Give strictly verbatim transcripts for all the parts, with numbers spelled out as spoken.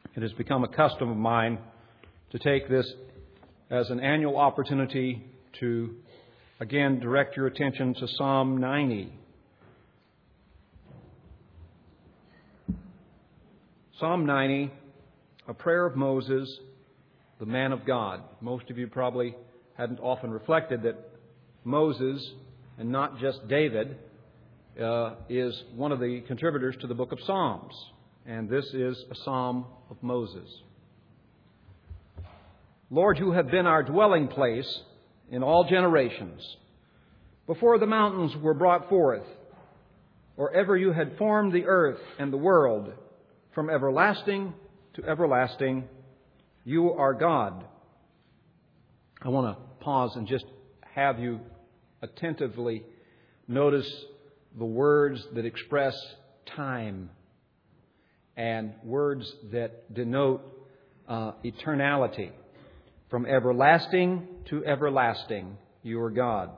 It has become a custom of mine to take this as an annual opportunity to again direct your attention to Psalm ninety. Psalm ninety, a prayer of Moses, the man of God. Most of you probably hadn't often reflected that Moses, and not just David, uh, is one of the contributors to the book of Psalms. And this is a psalm of Moses. Lord, you have been our dwelling place in all generations. Before the mountains were brought forth, or ever you had formed the earth and the world, from everlasting to everlasting, you are God. I want to pause and just have you attentively notice the words that express time and words that denote uh, eternality. From everlasting to everlasting, you are God.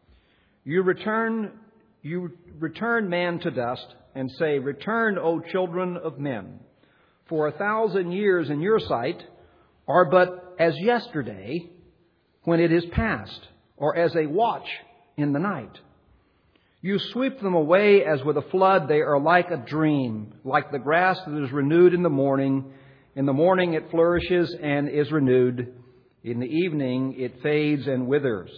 You return, you return man to dust and say, "Return, O children of men. For a thousand years in your sight are but as yesterday when it is past, or as a watch in the night. You sweep them away as with a flood. They are like a dream, like the grass that is renewed in the morning. In the morning it flourishes and is renewed. In the evening it fades and withers.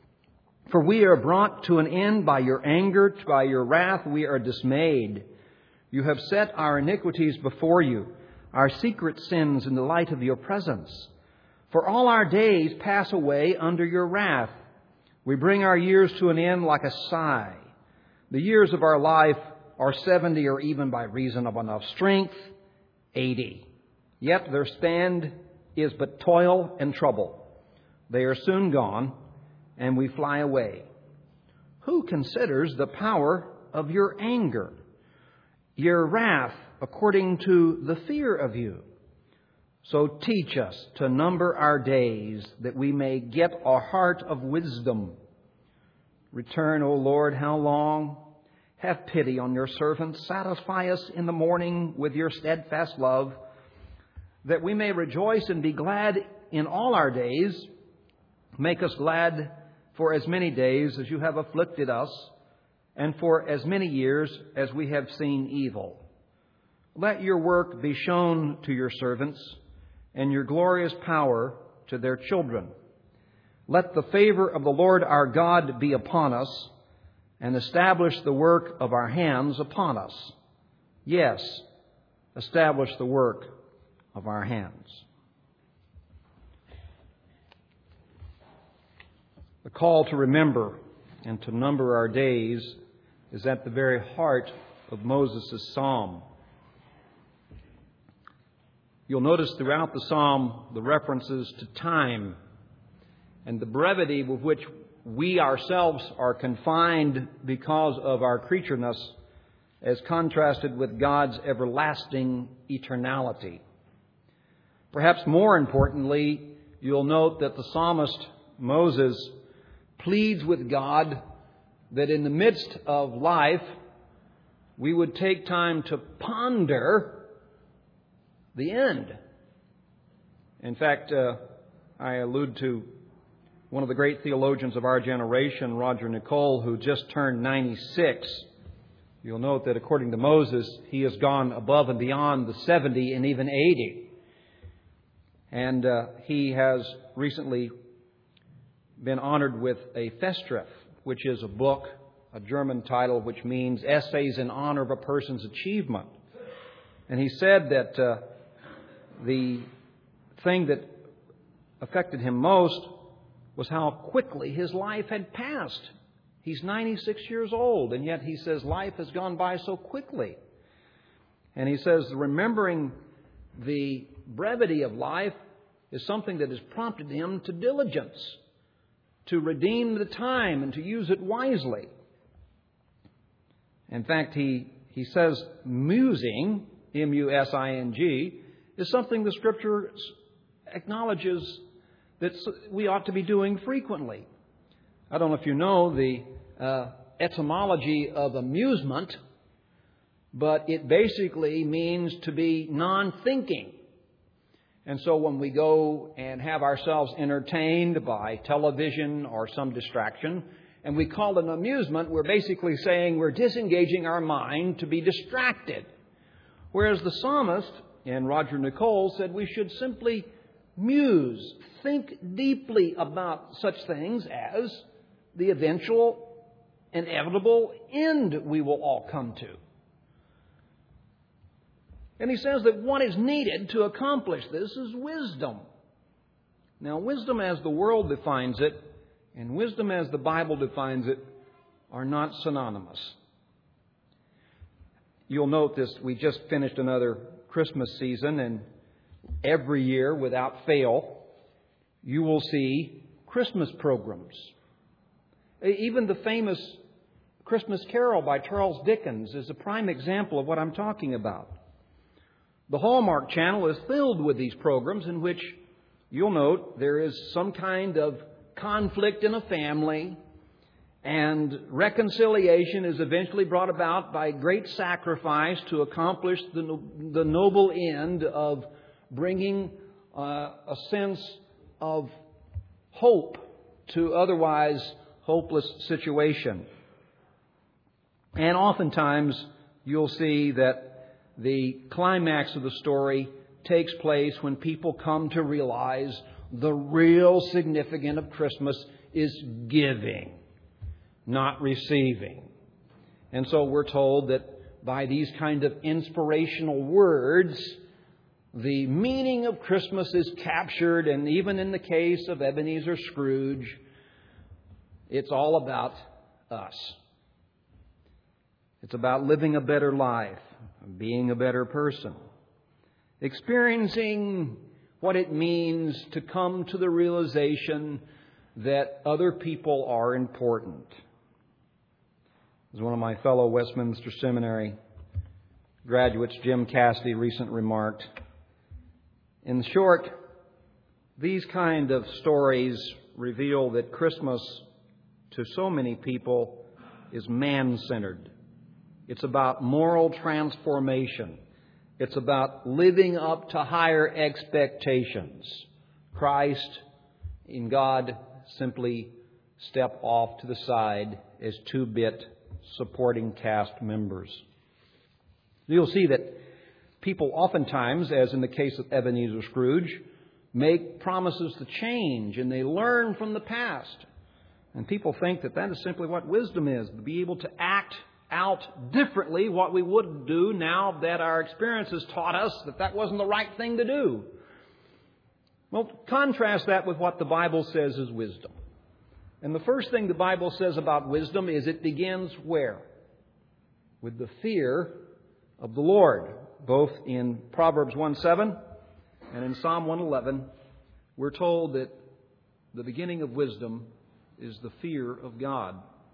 For we are brought to an end by your anger, by your wrath we are dismayed. You have set our iniquities before you, our secret sins in the light of your presence. For all our days pass away under your wrath. We bring our years to an end like a sigh. The years of our life are seventy, or even by reason of enough strength, eighty. Yet their stand is but toil and trouble. They are soon gone, and we fly away. Who considers the power of your anger, your wrath according to the fear of you? So teach us to number our days, that we may get a heart of wisdom. Return, O Lord, how long? Have pity on your servants. Satisfy us in the morning with your steadfast love, that we may rejoice and be glad in all our days. Make us glad for as many days as you have afflicted us, and for as many years as we have seen evil. Let your work be shown to your servants, and your glorious power to their children. Let the favor of the Lord our God be upon us, and establish the work of our hands upon us. Yes, establish the work of our hands. The call to remember and to number our days is at the very heart of Moses' psalm. You'll notice throughout the psalm the references to time and the brevity with which we ourselves are confined because of our creatureness, as contrasted with God's everlasting eternality. Perhaps more importantly, you'll note that the psalmist Moses pleads with God that in the midst of life we would take time to ponder the end. In fact, uh, I allude to one of the great theologians of our generation, Roger Nicole, who just turned ninety-six. You'll note that according to Moses, he has gone above and beyond the seventy and even eighty. And uh, he has recently been honored with a Festschrift, which is a book, a German title, which means Essays in Honor of a Person's Achievement. And he said that uh, the thing that affected him most was how quickly his life had passed. He's ninety-six years old, and yet he says life has gone by so quickly. And he says remembering the brevity of life is something that has prompted him to diligence, to redeem the time and to use it wisely. In fact, he, he says musing, M U S I N G, is something the Scripture acknowledges that we ought to be doing frequently. I don't know if you know the uh, etymology of amusement, but it basically means to be non-thinking. And so when we go and have ourselves entertained by television or some distraction, and we call it an amusement, we're basically saying we're disengaging our mind to be distracted. Whereas the psalmist, and Roger Nicole, said we should simply muse, think deeply about such things as the eventual, inevitable end we will all come to. And he says that what is needed to accomplish this is wisdom. Now, wisdom as the world defines it and wisdom as the Bible defines it are not synonymous. You'll note this, we just finished another Christmas season, and every year, without fail, you will see Christmas programs. Even the famous Christmas Carol by Charles Dickens is a prime example of what I'm talking about. The Hallmark Channel is filled with these programs in which, you'll note, there is some kind of conflict in a family, and reconciliation is eventually brought about by great sacrifice to accomplish the, the noble end of bringing uh, a sense of hope to otherwise hopeless situation. And oftentimes you'll see that the climax of the story takes place when people come to realize the real significance of Christmas is giving, not receiving. And so we're told that by these kind of inspirational words, the meaning of Christmas is captured, and even in the case of Ebenezer Scrooge, it's all about us. It's about living a better life, being a better person, experiencing what it means to come to the realization that other people are important. As one of my fellow Westminster Seminary graduates, Jim Cassidy, recently remarked, in short, these kind of stories reveal that Christmas, to so many people, is man-centered. It's about moral transformation. It's about living up to higher expectations. Christ, in God, simply step off to the side as two-bit supporting cast members. You'll see that people oftentimes, as in the case of Ebenezer Scrooge, make promises to change, and they learn from the past. And people think that that is simply what wisdom is, to be able to act out differently what we would do now that our experiences taught us that that wasn't the right thing to do. Well, contrast that with what the Bible says is wisdom. And the first thing the Bible says about wisdom is it begins where? With the fear of the Lord. Both in Proverbs one seven and in Psalm one eleven, we're told that the beginning of wisdom is the fear of God.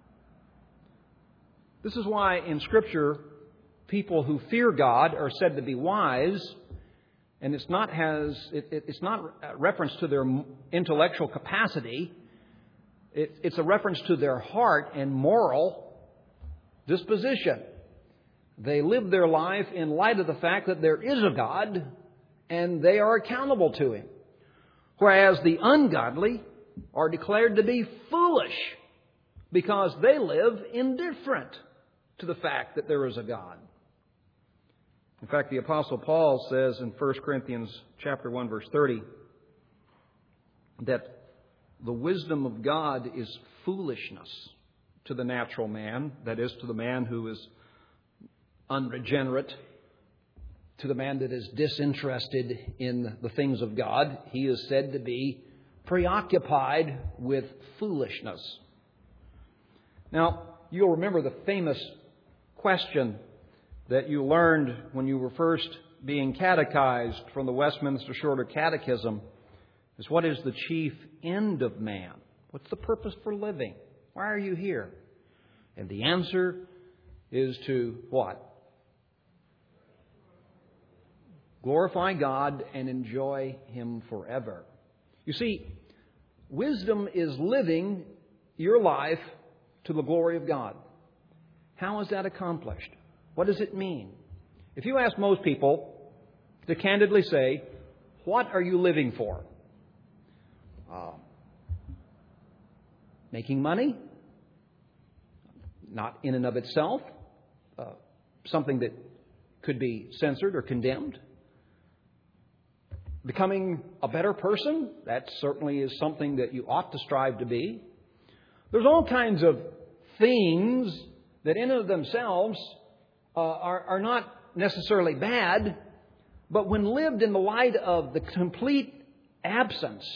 This is why in Scripture, people who fear God are said to be wise, and it's not has it, it, it's not a reference to their intellectual capacity. It, it's a reference to their heart and moral disposition. They live their life in light of the fact that there is a God, and they are accountable to Him. Whereas the ungodly are declared to be foolish because they live indifferent to the fact that there is a God. In fact, the Apostle Paul says in First Corinthians chapter one, verse thirty, that the wisdom of God is foolishness to the natural man, that is, to the man who is unregenerate, to the man that is disinterested in the things of God. He is said to be preoccupied with foolishness. Now, you'll remember the famous question that you learned when you were first being catechized from the Westminster Shorter Catechism is, what is the chief end of man? What's the purpose for living? Why are you here? And the answer is to what? Glorify God and enjoy Him forever. You see, wisdom is living your life to the glory of God. How is that accomplished? What does it mean? If you ask most people to candidly say, What are you living for? Uh, making money? Not in and of itself. Uh, something that could be censored or condemned. Becoming a better person? That certainly is something that you ought to strive to be. There's all kinds of things that in and of themselves uh, are, are not necessarily bad, but when lived in the light of the complete absence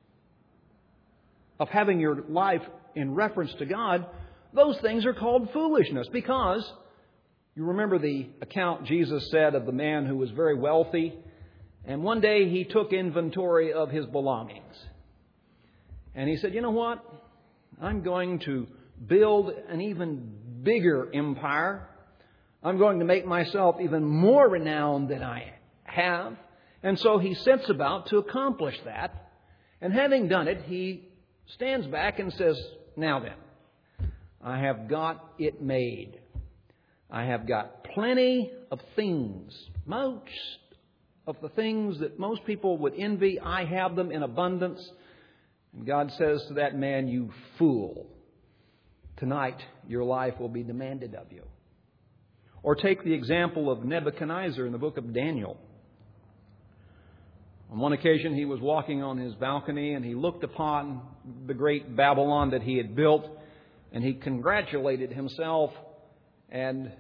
of having your life in reference to God, those things are called foolishness. Because you remember the account Jesus said of the man who was very wealthy, and one day he took inventory of his belongings. And he said, you know what? I'm going to build an even bigger empire. I'm going to make myself even more renowned than I have. And so he sets about to accomplish that. And having done it, he stands back and says, now then, I have got it made. I have got plenty of things. Most of the things that most people would envy, I have them in abundance. And God says to that man, you fool, tonight your life will be demanded of you. Or take the example of Nebuchadnezzar in the book of Daniel. On one occasion he was walking on his balcony and he looked upon the great Babylon that he had built, and he congratulated himself, and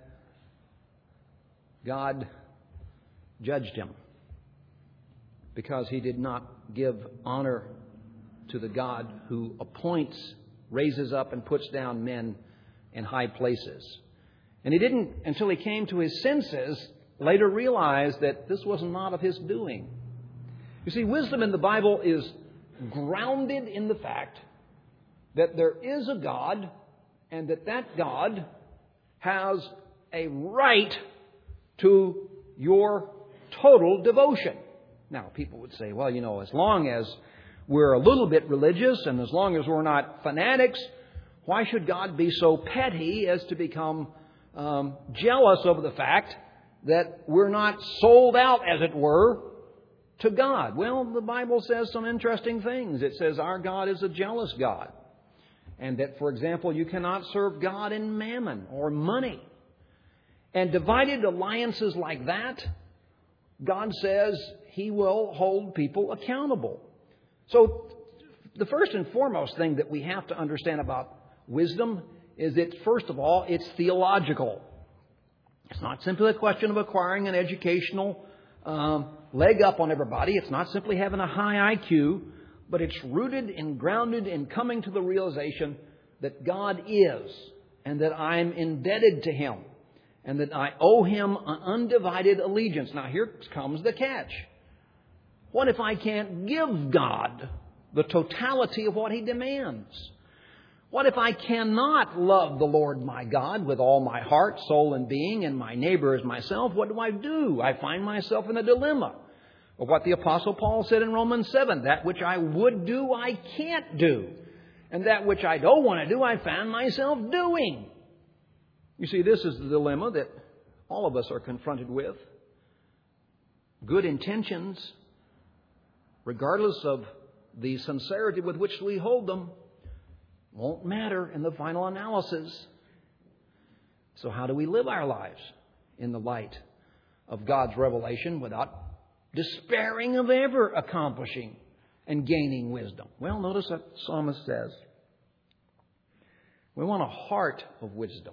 God judged him because he did not give honor to the God who appoints, raises up, and puts down men in high places. And he didn't, until he came to his senses, later realize that this was not of his doing. You see, wisdom in the Bible is grounded in the fact that there is a God, and that that God has a right to your total devotion. Now, people would say, well, you know, as long as we're a little bit religious and as long as we're not fanatics, why should God be so petty as to become um, jealous over the fact that we're not sold out, as it were, to God? Well, the Bible says some interesting things. It says our God is a jealous God. And that, for example, you cannot serve God in mammon or money. And divided alliances like that, God says He will hold people accountable. So the first and foremost thing that we have to understand about wisdom is that, first of all, it's theological. It's not simply a question of acquiring an educational um, leg up on everybody. It's not simply having a high I Q, but it's rooted and grounded in coming to the realization that God is, and that I'm indebted to Him, and that I owe Him an undivided allegiance. Now here comes the catch. What if I can't give God the totality of what He demands? What if I cannot love the Lord my God with all my heart, soul, and being, and my neighbor as myself? What do I do? I find myself in a dilemma of what the Apostle Paul said in Romans seven. That which I would do, I can't do. And that which I don't want to do, I find myself doing. You see, this is the dilemma that all of us are confronted with. Good intentions, regardless of the sincerity with which we hold them, won't matter in the final analysis. So how do we live our lives in the light of God's revelation without despairing of ever accomplishing and gaining wisdom? Well, notice what the psalmist says. We want a heart of wisdom.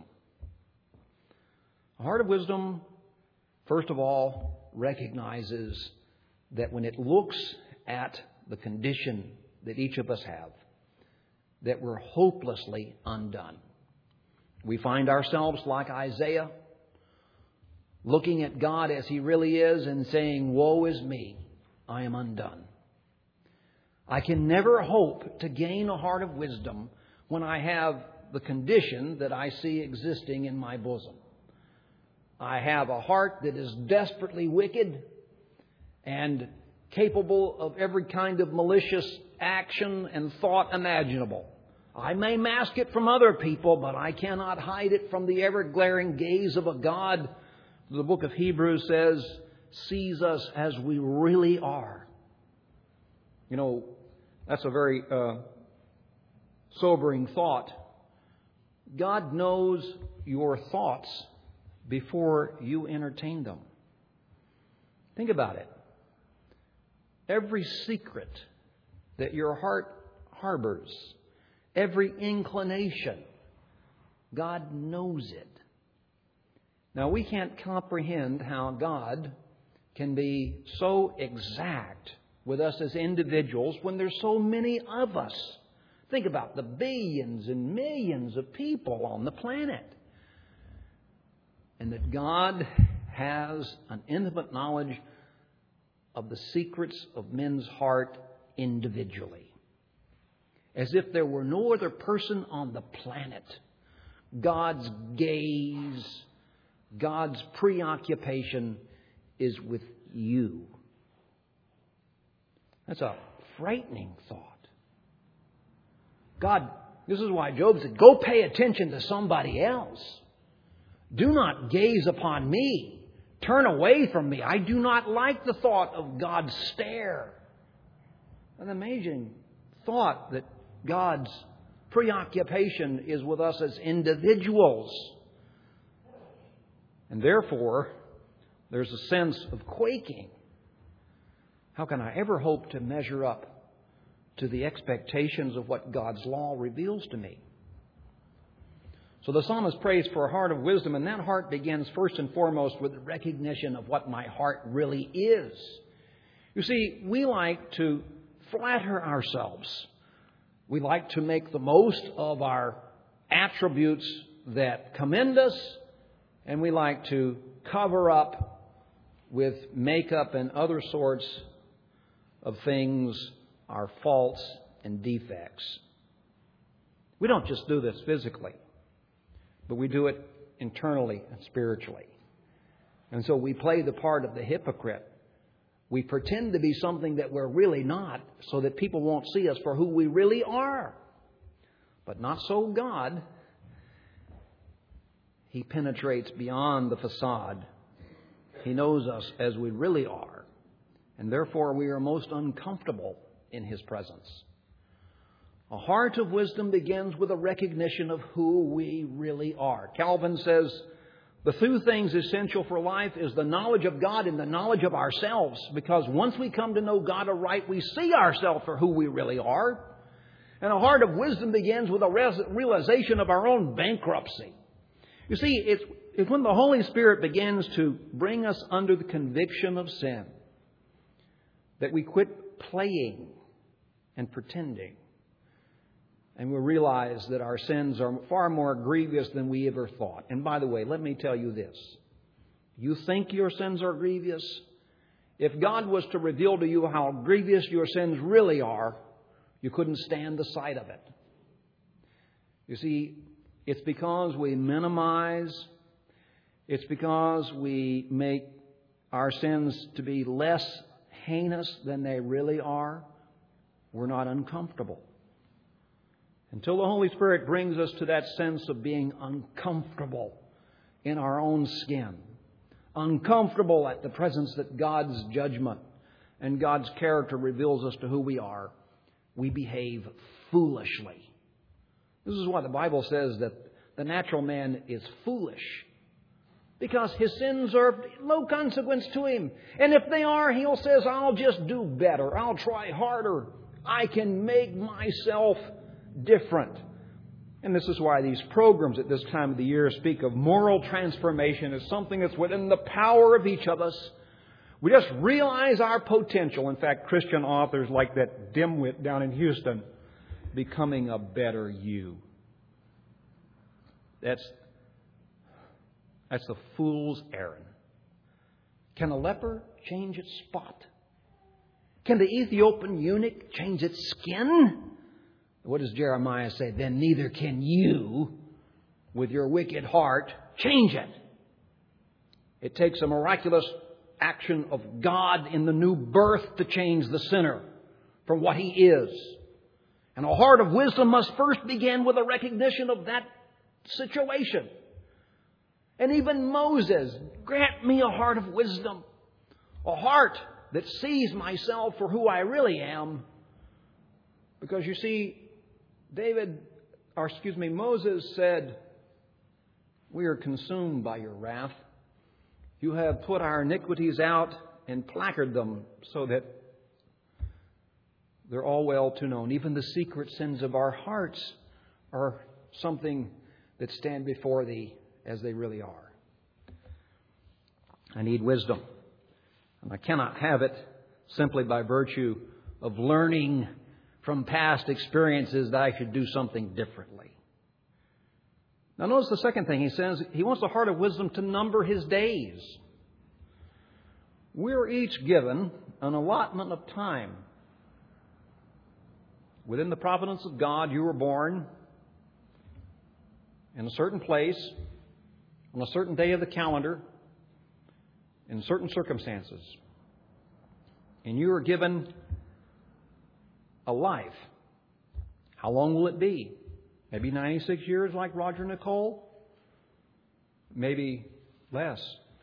A heart of wisdom, first of all, recognizes that when it looks at the condition that each of us have, that we're hopelessly undone. We find ourselves like Isaiah, looking at God as He really is and saying, woe is me, I am undone. I can never hope to gain a heart of wisdom when I have the condition that I see existing in my bosom. I have a heart that is desperately wicked and capable of every kind of malicious action and thought imaginable. I may mask it from other people, but I cannot hide it from the ever-glaring gaze of a God. The book of Hebrews says, sees us as we really are. You know, that's a very uh, sobering thought. God knows your thoughts before you entertain them. Think about it. Every secret that your heart harbors, every inclination, God knows it. Now, we can't comprehend how God can be so exact with us as individuals when there's so many of us. Think about the billions and millions of people on the planet. And that God has an intimate knowledge of the secrets of men's heart individually. As if there were no other person on the planet. God's gaze, God's preoccupation is with you. That's a frightening thought. God, this is why Job said, go pay attention to somebody else. Do not gaze upon me. Turn away from me. I do not like the thought of God's stare. An amazing thought that God's preoccupation is with us as individuals. And therefore, there's a sense of quaking. How can I ever hope to measure up to the expectations of what God's law reveals to me? So the psalmist prays for a heart of wisdom, and that heart begins first and foremost with the recognition of what my heart really is. You see, we like to flatter ourselves. We like to make the most of our attributes that commend us, and we like to cover up with makeup and other sorts of things our faults and defects. We don't just do this physically, but we do it internally and spiritually. And so we play the part of the hypocrite. We pretend to be something that we're really not so that people won't see us for who we really are. But not so God. He penetrates beyond the facade. He knows us as we really are. And therefore we are most uncomfortable in His presence. A heart of wisdom begins with a recognition of who we really are. Calvin says, the two things essential for life is the knowledge of God and the knowledge of ourselves. Because once we come to know God aright, we see ourselves for who we really are. And a heart of wisdom begins with a realization of our own bankruptcy. You see, it's, it's when the Holy Spirit begins to bring us under the conviction of sin that we quit playing and pretending. And we realize that our sins are far more grievous than we ever thought. And by the way, let me tell you this. You think your sins are grievous? If God was to reveal to you how grievous your sins really are, you couldn't stand the sight of it. You see, it's because we minimize. It's because we make our sins to be less heinous than they really are. We're not uncomfortable. Until the Holy Spirit brings us to that sense of being uncomfortable in our own skin. Uncomfortable at the presence that God's judgment and God's character reveals us to who we are. We behave foolishly. This is why the Bible says that the natural man is foolish. Because his sins are of low consequence to him. And if they are, he says, I'll just do better. I'll try harder. I can make myself different. And this is why these programs at this time of the year speak of moral transformation as something that's within the power of each of us. We just realize our potential. In fact, Christian authors like that dimwit down in Houston, becoming a better you. That's, that's the fool's errand. Can a leper change its spot? Can the Ethiopian eunuch change its skin? What does Jeremiah say? Then neither can you, with your wicked heart, change it. It takes a miraculous action of God in the new birth to change the sinner from what he is. And a heart of wisdom must first begin with a recognition of that situation. And even Moses, grant me a heart of wisdom, a heart that sees myself for who I really am, Because you see, David, or excuse me, Moses said, "We are consumed by your wrath. You have put our iniquities out and placarded them so that they're all well to known. Even the secret sins of our hearts are something that stand before thee as they really are." I need wisdom. And I cannot have it simply by virtue of learning from past experiences that I should do something differently. Now notice the second thing he says. He wants the heart of wisdom to number his days. We're each given an allotment of time. Within the providence of God, you were born in a certain place, on a certain day of the calendar, in certain circumstances. And you are given a life. How long will it be? Maybe ninety-six years like Roger Nicole? Maybe less,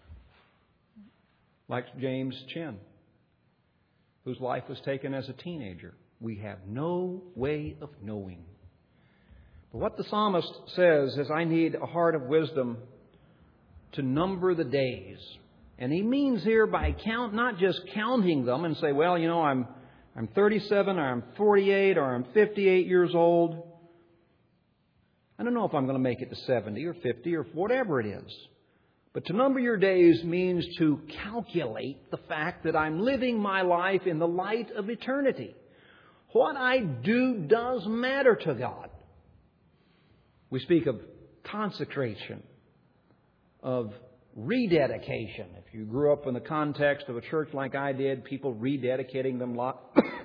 like James Chin, whose life was taken as a teenager. We have no way of knowing. But what the psalmist says is, I need a heart of wisdom to number the days. And he means here by count, not just counting them and say, well, you know, I'm I'm thirty-seven, or I'm forty-eight, or I'm fifty-eight years old. I don't know if I'm going to make it to seventy or fifty or whatever it is. But to number your days means to calculate the fact that I'm living my life in the light of eternity. What I do does matter to God. We speak of consecration, of rededication. If you grew up in the context of a church like I did, people rededicating them lot.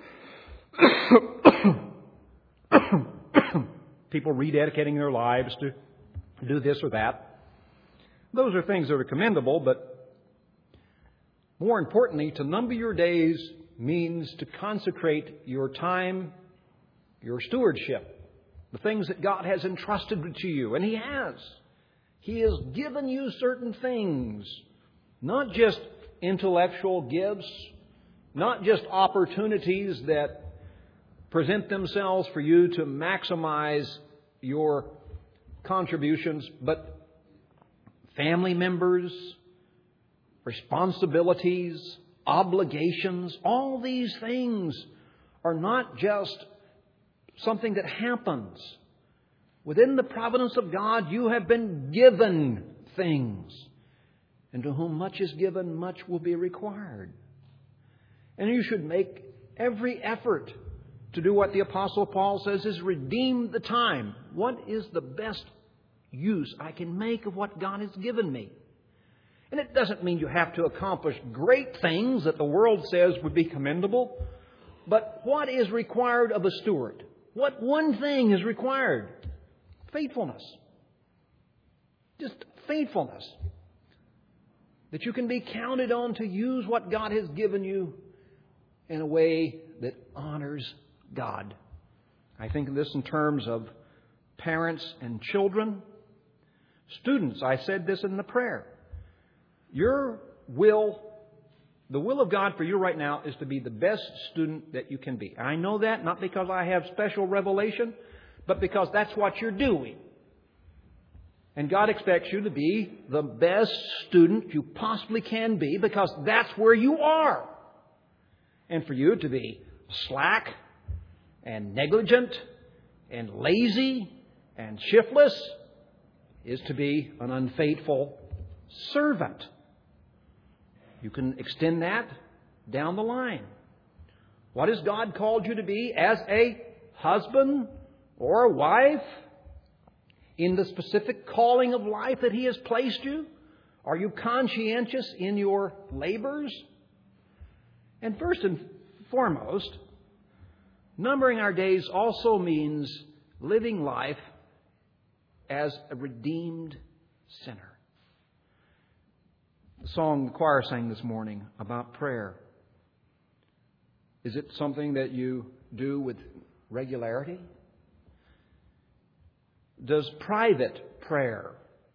people rededicating their lives to do this or that. Those are things that are commendable, but more importantly, to number your days means to consecrate your time, your stewardship, the things that God has entrusted to you. And He has. He has given you certain things, not just intellectual gifts, not just opportunities that present themselves for you to maximize your contributions, but family members, responsibilities, obligations. All these things are not just something that happens. Within the providence of God, you have been given things. And to whom much is given, much will be required. And you should make every effort to do what the Apostle Paul says is redeem the time. What is the best use I can make of what God has given me? And it doesn't mean you have to accomplish great things that the world says would be commendable. But what is required of a steward? What one thing is required? Faithfulness. Just faithfulness. That you can be counted on to use what God has given you in a way that honors God. I think of this in terms of parents and children. Students, I said this in the prayer. Your will, the will of God for you right now is to be the best student that you can be. I know that not because I have special revelation, but because that's what you're doing. And God expects you to be the best student you possibly can be because that's where you are. And for you to be slack and negligent and lazy and shiftless is to be an unfaithful servant. You can extend that down the line. What has God called you to be as a husband or a wife in the specific calling of life that He has placed you? Are you conscientious in your labors? And first and foremost, numbering our days also means living life as a redeemed sinner. The song the choir sang this morning about prayer. Is it something that you do with regularity? Does private prayer,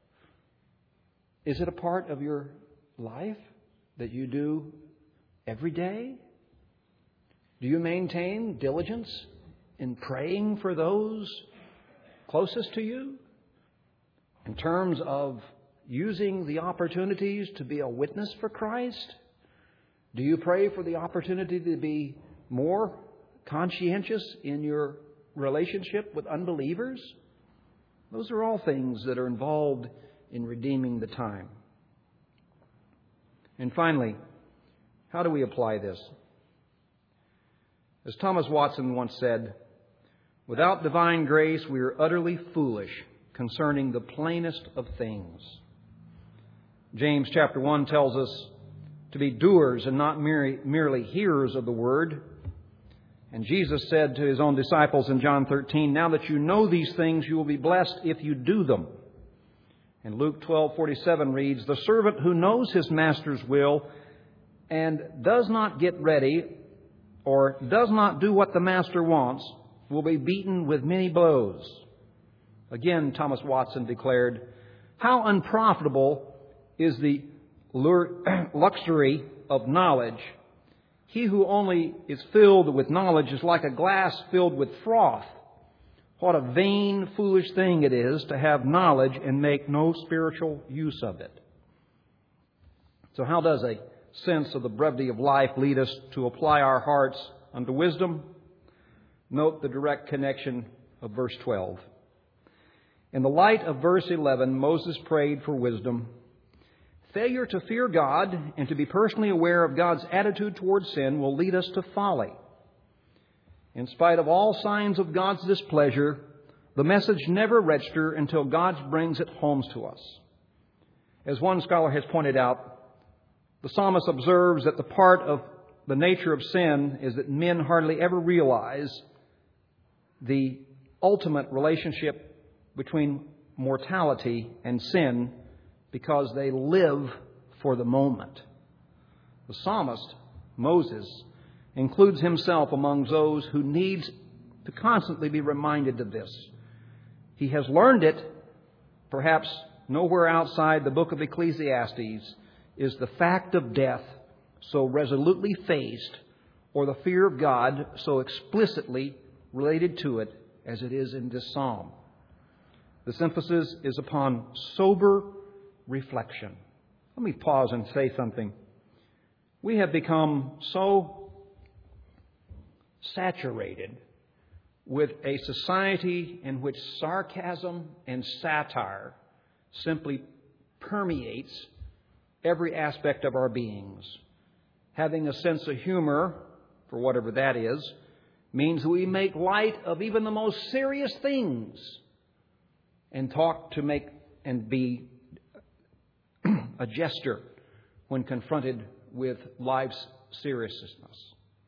is it a part of your life that you do every day? Do you maintain diligence in praying for those closest to you? In terms of using the opportunities to be a witness for Christ? Do you pray for the opportunity to be more conscientious in your relationship with unbelievers? Those are all things that are involved in redeeming the time. And finally, how do we apply this? As Thomas Watson once said, without divine grace, we are utterly foolish concerning the plainest of things. James chapter one tells us to be doers and not merely, merely hearers of the word. And Jesus said to his own disciples in John thirteen, now that you know these things, you will be blessed if you do them. And Luke twelve forty-seven reads, the servant who knows his master's will and does not get ready or does not do what the master wants will be beaten with many blows. Again, Thomas Watson declared, how unprofitable is the luxury of knowledge. He who only is filled with knowledge is like a glass filled with froth. What a vain, foolish thing it is to have knowledge and make no spiritual use of it. So how does a sense of the brevity of life lead us to apply our hearts unto wisdom? Note the direct connection of verse twelve. In the light of verse eleven, Moses prayed for wisdom. Failure to fear God and to be personally aware of God's attitude towards sin will lead us to folly. In spite of all signs of God's displeasure, the message never registers until God brings it home to us. As one scholar has pointed out, the psalmist observes that the part of the nature of sin is that men hardly ever realize the ultimate relationship between mortality and sin because they live for the moment. The psalmist, Moses, includes himself among those who needs to constantly be reminded of this. He has learned it, perhaps nowhere outside the book of Ecclesiastes is the fact of death so resolutely faced or the fear of God so explicitly related to it as it is in this psalm. This emphasis is upon sober reflection. Let me pause and say something. We have become so saturated with a society in which sarcasm and satire simply permeates every aspect of our beings. Having a sense of humor, for whatever that is, means that we make light of even the most serious things and talk to make and be a jester when confronted with life's seriousness.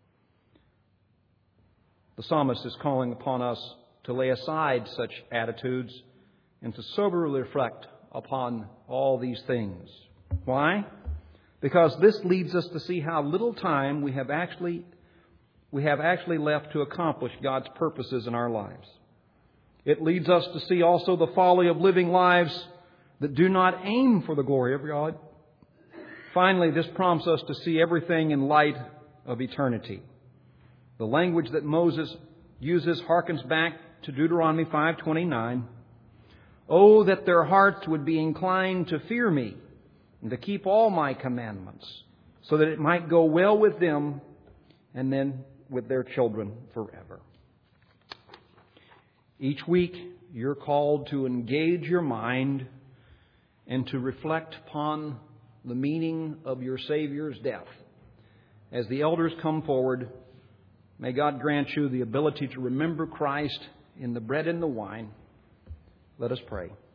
The psalmist is calling upon us to lay aside such attitudes and to soberly reflect upon all these things. Why? Because this leads us to see how little time we have actually we have actually left to accomplish God's purposes in our lives. It leads us to see also the folly of living lives that do not aim for the glory of God. Finally, this prompts us to see everything in light of eternity. The language that Moses uses harkens back to Deuteronomy five twenty-nine. Oh, that their hearts would be inclined to fear me and to keep all my commandments, so that it might go well with them and then with their children forever. Each week, you're called to engage your mind and to reflect upon the meaning of your Savior's death. As the elders come forward, may God grant you the ability to remember Christ in the bread and the wine. Let us pray.